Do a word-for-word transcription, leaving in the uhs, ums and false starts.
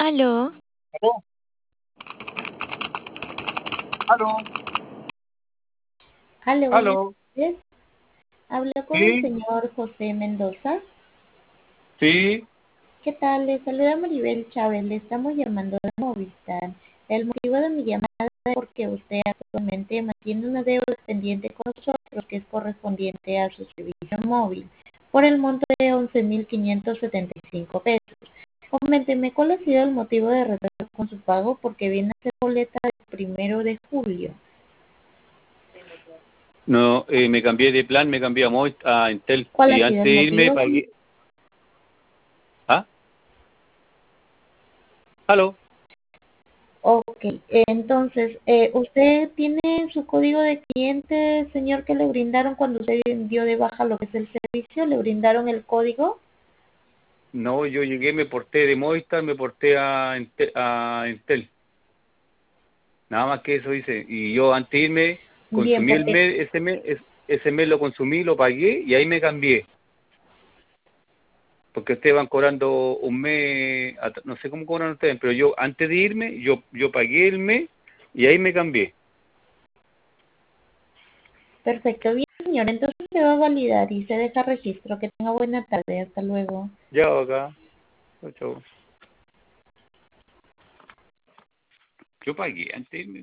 Aló, ¿Aló? ¿Aló? Hola, buenas ¿Aló? tardes. Hablo con el Sí, señor José Mendoza. sí. ¿Qué tal? Le saluda Maribel Chávez. Le estamos llamando de Movistar. El motivo de mi llamada es porque usted actualmente mantiene una deuda pendiente con nosotros que es correspondiente a su servicio móvil por el monto de once mil quinientos setenta y cinco pesos. Coménteme cuál ha sido el motivo de retraso con su pago porque viene a ser boleta del primero de julio. No, eh, me cambié de plan, me cambié a, Movi- a Entel. ¿Cuál Y ha sido antes el de irme motivo? pagué. ¿Ah? ¿Aló? Ok, entonces, eh, ¿usted tiene su código de cliente, señor, que le brindaron cuando usted dio de baja lo que es el servicio? ¿Le brindaron el código? No, yo llegué, me porté de Movistar, me porté a Entel, a Entel. Nada más que eso hice. Y yo antes de irme, Bien, consumí el porque mes, ese mes, es- ese mes lo consumí, lo pagué y ahí me cambié. Porque ustedes van cobrando un mes, at- no sé cómo cobran ustedes, pero yo antes de irme, yo, yo pagué el mes y ahí me cambié. perfecto, bien, señor, entonces se va a validar y se deja registro. Que tenga buena tarde, hasta luego. Ya acá. Chau, chau. Yo pagué antes de irme.